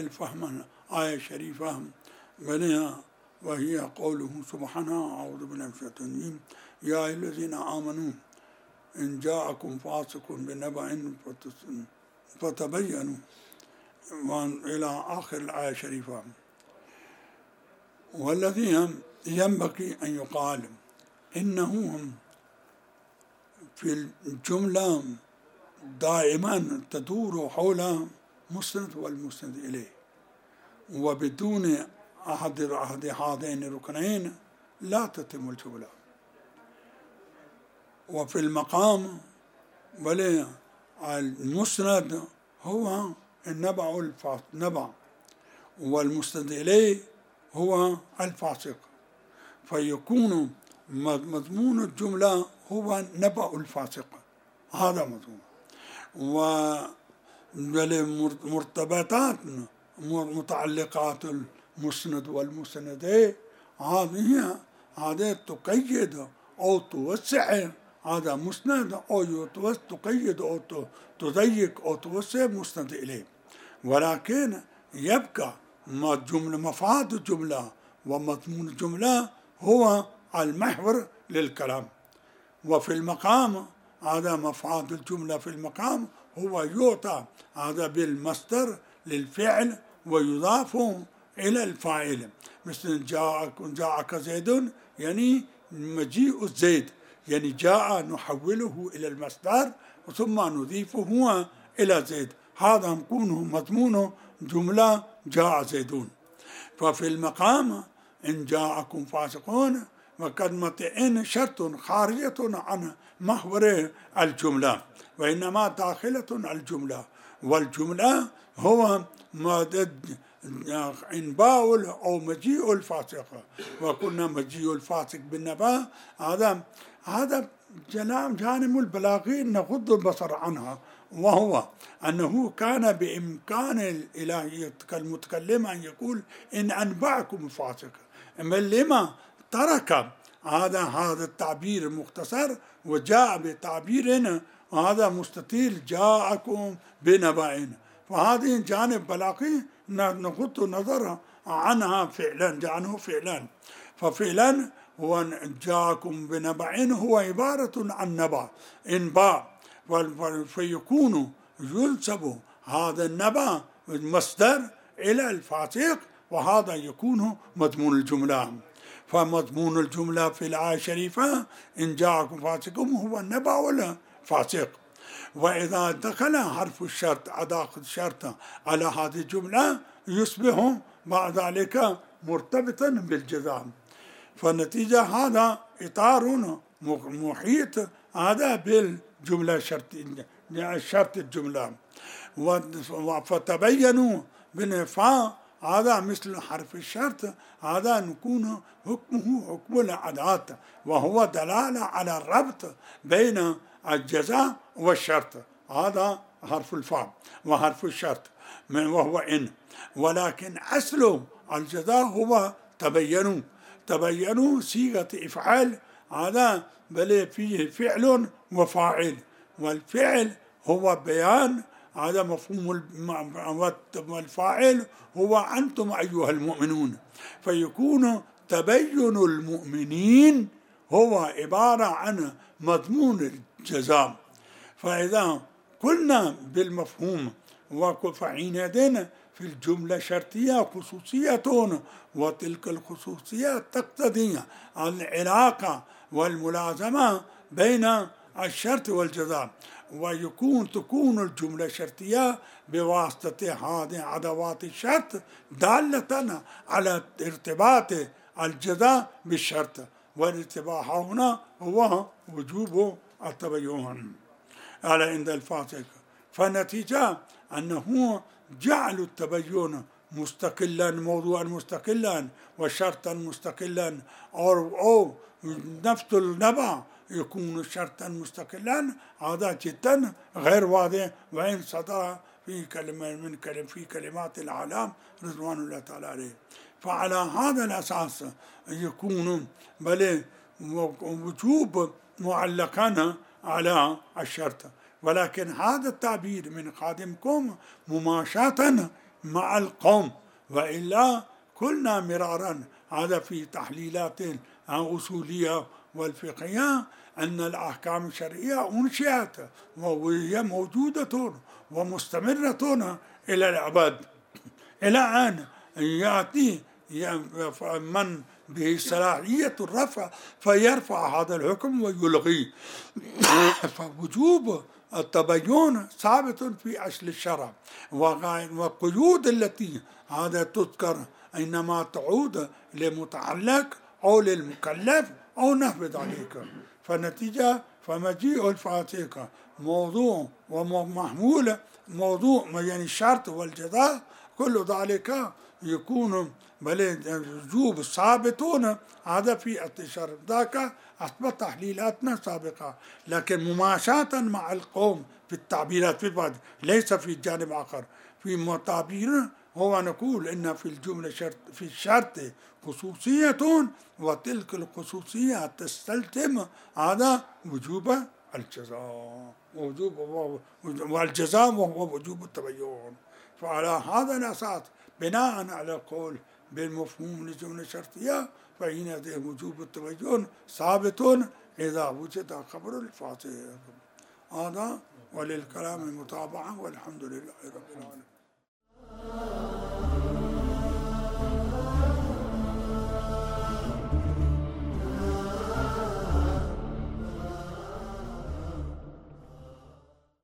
الفهم آية شريفة بنيها، وهي قوله سبحانه: أعوذ بالله من الشيطان الرجيم، يا أيها الذين آمنوا إن جاءكم فاسق بنبأ فتبينوا، إلى آخر الآية الشريفة. والذي ينبغي أن يقال إنه في الجملة دائما تدور حول مسند والمسند إليه، وبدون أحد هذين الركنين لا تتم الجملة. وفي المقام بل المسند هو النبع، والمسند إليه هو الفاسق، فيكون مضمون الجملة هو نبأ الفاسق، هذا مضمون. ومرتبطات متعلقات المسند والمسند هذه تقيد أو توسع، هذا مسند، أو تقيد أو تضيق أو توسع مسند إليه. ولكن يبقى مفاد الجملة ومضمون الجملة هو المحور للكلام. وفي المقام هذا مفاد الجملة في المقام هو يعطى هذا بالمصدر للفعل ويضاف إلى الفاعل، مثل جاءك زيد، يعني مجيء الزيد، يعني جاء نحوله إلى المصدر ثم نضيفه إلى زيد، هذا يكون مضمون جملة جاء زيدون. ففي المقام إن جاءكم فاسقون وكلمة إن شرط خارجة عن محور الجملة، وإنما داخلة الجملة، والجملة هو إنباء أو مجيء الفاسق. وقلنا مجيء الفاسق بالنبأ، هذا جانب البلاغي نغض البصر عنها، وهو أنه كان بإمكان الإلهي المتكلم أن يقول إن أنبأكم فاسق، لما ترك هذا التعبير المختصر وجاء بتعبير هذا مستطيل جاءكم بنبأ؟ فهذه جانب بلاغي نغض النظر عنها فعلا. ففعلا هو جاءكم بنبأ هو عبارة عن نبأ، إنباء، فيكون ينسب هذا النبأ مصدر إلى الفاسق، وهذا يكون مضمون الجملة. فمضمون الجملة في الآية الشريفة إن جاءكم فاسق هو النبأ الفاسق. وإذا دخل حرف الشرط أداة الشرط على هذه الجملة يصبح بعد ذلك مرتبطا بالجزاء، فالنتيجة هذا إطار محيط هذا بالجملة شرط الجملة. فتبينوا بالنفاء هذا مثل حرف الشرط، هذا نكون حكمه حكم الأداة، وهو دلالة على الربط بين الجزاء والشرط، هذا حرف الفاء وحرف الشرط وهو إن. ولكن أصل الجزاء هو تبينوا صيغة إفعال، هذا بل فيه فعل وفاعل، والفعل هو بيان، هذا مفهوم، والفاعل هو أنتم أيها المؤمنون، فيكون تبين المؤمنين هو عبارة عن مضمون الجزاء. فإذا قلنا بالمفهوم فحينئذ في الجملة شرطية خصوصية، وتلك الخصوصية تقتضي العلاقة والملازمة بين الشرط والجزاء، تكون الجملة الشرطية بواسطة هذه أدوات الشرط دالة على ارتباط الجزاء بالشرط، والارتباط هنا هو وجوب التبين على عند الفاسق. فالنتيجة أنه جعل التبين مستقلا، موضوعا مستقلا وشرطا مستقلا، أو نفس النبأ يكون شرطا مستقلا، هذا جدا غير واضح، وإن صدر في كلمة في كلمات العالم رضوان الله تعالى عليه. فعلى هذا الأساس يكون بل وجوب معلقا على الشرط. ولكن هذا التعبير من خادمكم مماشاة مع القوم، وإلا قلنا مرارا هذا في تحليلات أصولية والفقهية أن الأحكام الشرعية أنشئت وهي موجودة ومستمرة إلى الأبد، إلى أن يأتي من به صلاحية الرفع فيرفع هذا الحكم ويلغيه. فوجوب التبين ثابت في أصل الشرع، والقيود التي هذا تذكر إنما تعود لمتعلق أو للمكلف أو نحو ذلك. فنتيجة فمجيء الفاتحة موضوع ومحمول موضوع يعني الشرط والجزاء، كل ذلك يكون بل وجوب ثابتون هذا في الشرط، ذاك أثبت تحليلاتنا سابقة، لكن مماشاة مع القوم في التعبيرات في البعض ليس في جانب آخر. في متعبير هو نقول إن في الجملة شرط في الشرط خصوصية، وتلك الخصوصية تستلزم هذا وجوب الجزاء، والجزاء وهو وجوب التبين. فعلى هذا الأساس بناء على القول بالمفهوم للجملة الشرطية فإن وجوب التبين ثابت إذا وجد خبر الفاتح. هذا وللكلام المتابعة، والحمد لله رب العالمين.